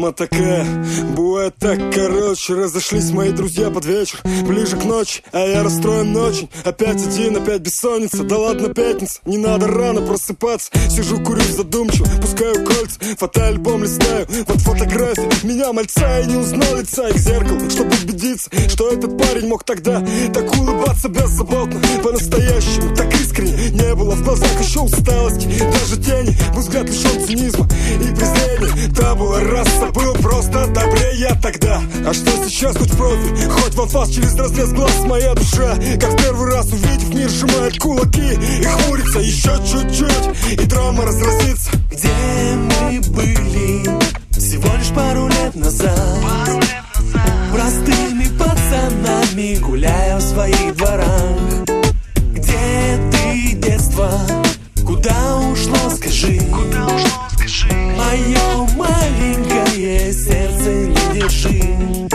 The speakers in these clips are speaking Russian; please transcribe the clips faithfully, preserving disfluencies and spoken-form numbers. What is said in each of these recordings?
Тема такая, бывает так, короче. Разошлись мои друзья под вечер, ближе к ночи, а я расстроен очень. Опять один, опять бессонница. Да ладно, пятница, не надо рано просыпаться. Сижу, курю задумчиво, пускаю кольца, фотоальбом листаю. Вот фотография меня, мальца, я не узнал лица. И к зеркалу, чтобы убедиться, что этот парень мог тогда так улыбаться беззаботно, по-настоящему, так искренне. Не было в глазах еще усталости, даже тени. Был взгляд лишен цинизма и презрения. Та была раса, был просто добрее я тогда. А что сейчас, хоть профиль, хоть в анфас через разрез глаз. Моя душа, как в первый раз увидев мир, сжимает кулаки и хмурится еще чуть-чуть, и драма разразится. Где мы были всего лишь пару лет назад, простыми пацанами, гуляя в своих дворах. Где ты, детство? Куда ушло, скажи? Куда ушло, скажи? Мое маленькое сердце не держи.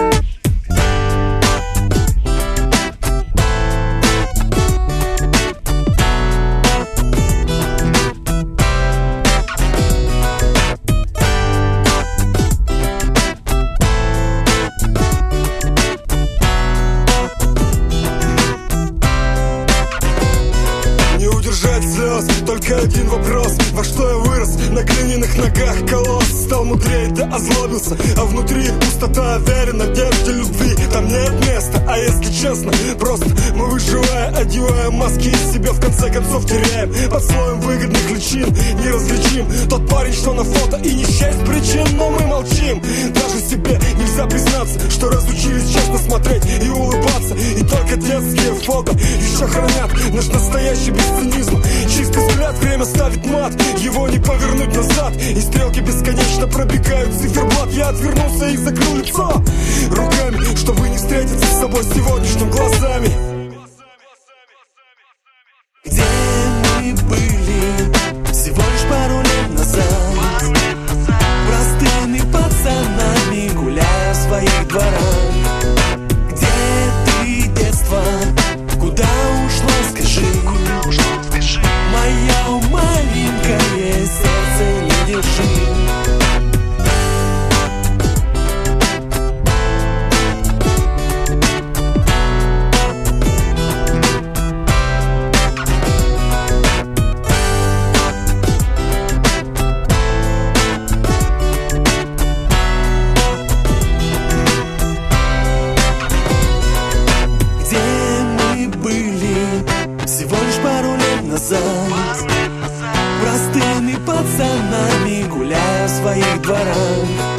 Только один вопрос: во что я вырос? На глиняных ногах колосс. Стал мудрее, да озлобился, а внутри пустота, вере, надежде, любви. Там нет места, а если честно, просто мы, выживая, одеваем маски из себя, в конце концов теряем. Под слоем выгодных личин неразличим тот парень, что на фото, и не счесть причин, но мы молчим. Даже себе нельзя признаться, что разучились честно смотреть и улыбаться. И только детские фото еще хранят наш настоящий без цинизма. Чистый взгляд, время ставит мат, его не повернуть назад. И стрелки бесконечно пробегают циферблат. Я отвернулся и закрыл лицо руками, чтобы не встретиться с собой сегодняшним глазами. Где мы были всего лишь пару лет назад, простыми пацанами, гуляя в своих дворах. Где ты, детство? Куда ушло, скажи? Мое маленькое сердце не держи. Где мы были всего лишь пару лет назад, простыми пацанами, гуляя в своих дворах.